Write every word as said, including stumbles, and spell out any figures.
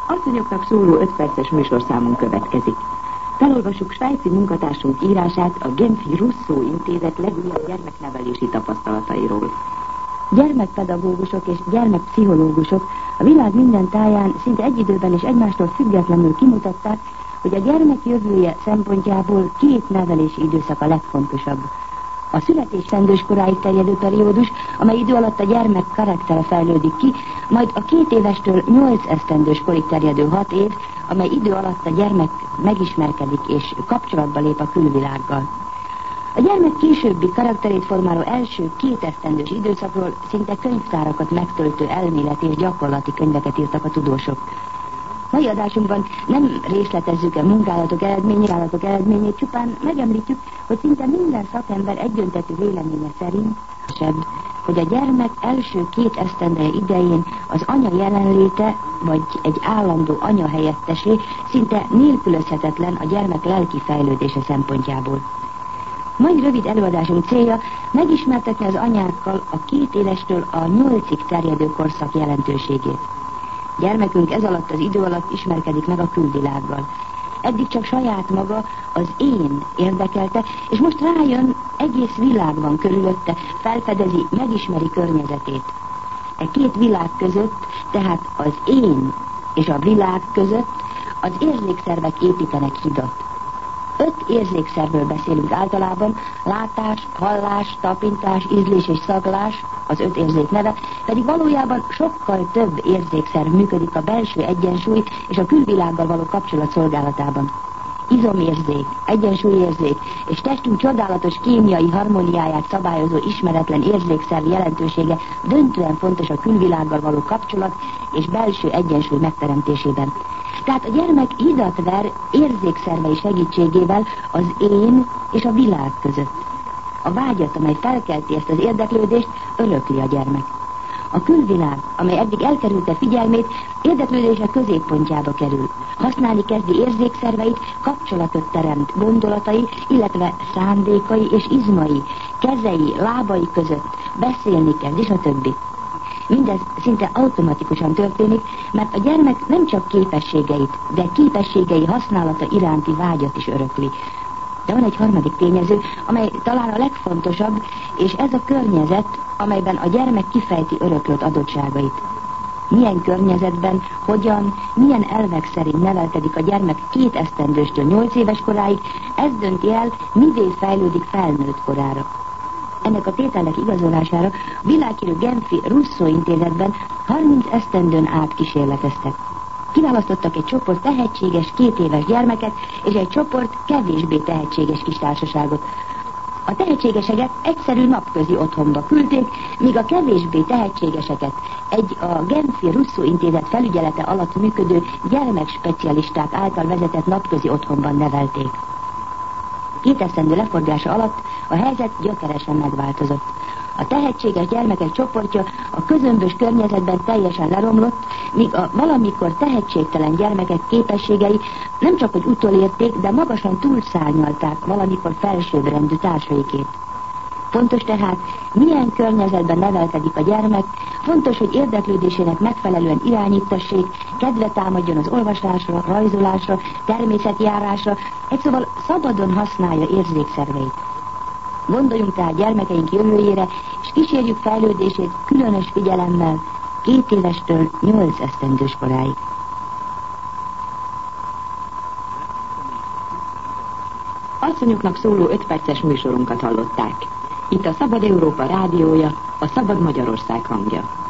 Asszonyoknak szóló öt perces műsorszámunk következik. Felolvassuk svájci munkatársunk írását a Genfi Russo Intézet legújabb gyermeknevelési tapasztalatairól. Gyermekpedagógusok és gyermekpszichológusok a világ minden táján szinte egy időben és egymástól függetlenül kimutatták, hogy a gyermek jövője szempontjából két nevelési időszak a legfontosabb. A születés fendős koráig terjedő periódus, amely idő alatt a gyermek karaktere fejlődik ki, majd a két évestől nyolc esztendős korig terjedő hat év, amely idő alatt a gyermek megismerkedik és kapcsolatba lép a külvilággal. A gyermek későbbi karakterét formáló első két esztendős időszakról szinte könyvtárakat megtöltő elmélet és gyakorlati könyveket írtak a tudósok. Mai adásunkban nem részletezzük a munkálatok eredményét, eredményét, csupán megemlítjük, hogy szinte minden szakember egyöntetű véleménye szerint, hogy a gyermek első két esztendeje idején az anya jelenléte, vagy egy állandó anya helyettesé szinte nélkülözhetetlen a gyermek lelki fejlődése szempontjából. Mai rövid előadásunk célja megismertetni az anyákkal a két évestől a nyolcig terjedő korszak jelentőségét. Gyermekünk ez alatt az idő alatt ismerkedik meg a külvilággal. Eddig csak saját maga, az én érdekelte, és most rájön, egész világ van körülötte, felfedezi, megismeri környezetét. E két világ között, tehát az én és a világ között az érzékszervek építenek hidat. Öt érzékszervről beszélünk általában, látás, hallás, tapintás, ízlés és szaglás, az öt érzék neve, pedig valójában sokkal több érzékszerv működik a belső egyensúly és a külvilággal való kapcsolat szolgálatában. Izomérzék, egyensúlyérzék és testünk csodálatos kémiai harmóniáját szabályozó ismeretlen érzékszerv jelentősége döntően fontos a külvilággal való kapcsolat és belső egyensúly megteremtésében. Tehát a gyermek hidat ver érzékszervei segítségével az én és a világ között. A vágyat, amely felkelti ezt az érdeklődést, örökli a gyermek. A külvilág, amely eddig elkerülte figyelmét, érdeklődése középpontjába kerül. Használni kezdi érzékszerveit, kapcsolatot teremt gondolatai, illetve szándékai és izmai, kezei, lábai között, beszélni kezd, és a többi. Mindez szinte automatikusan történik, mert a gyermek nem csak képességeit, de képességei használata iránti vágyat is örökli. De van egy harmadik tényező, amely talán a legfontosabb, és ez a környezet, amelyben a gyermek kifejti öröklött adottságait. Milyen környezetben, hogyan, milyen elvek szerint nevelkedik a gyermek két esztendőstől nyolc éves koráig, ez dönti el, mivé fejlődik felnőtt korára. Ennek a tételnek igazolására világhírű Genfi Russo Intézetben harminc esztendőn át kísérleteztek. Kiválasztottak egy csoport tehetséges két éves gyermeket és egy csoport kevésbé tehetséges kistársaságot. A tehetségeseket egyszerű napközi otthonba küldték, míg a kevésbé tehetségeseket egy a Genfi Russo Intézet felügyelete alatt működő gyermekspecialisták által vezetett napközi otthonban nevelték. Két esztendő leforgása alatt a helyzet gyökeresen megváltozott. A tehetséges gyermekek csoportja a közömbös környezetben teljesen leromlott, míg a valamikor tehetségtelen gyermekek képességei nem csak hogy utolérték, de magasan túlszárnyalták valamikor felsőbbrendű társaikét. Fontos tehát, milyen környezetben nevelkedik a gyermek, fontos, hogy érdeklődésének megfelelően irányítassék, kedve támadjon az olvasásra, rajzolásra, természetjárásra, egy szóval szabadon használja érzékszerveit. Gondoljunk tehát gyermekeink jövőjére, és kísérjük fejlődését különös figyelemmel két évestől nyolc esztendős koráig. Asszonyoknak szóló öt perces műsorunkat hallották. Itt a Szabad Európa rádiója, a Szabad Magyarország hangja.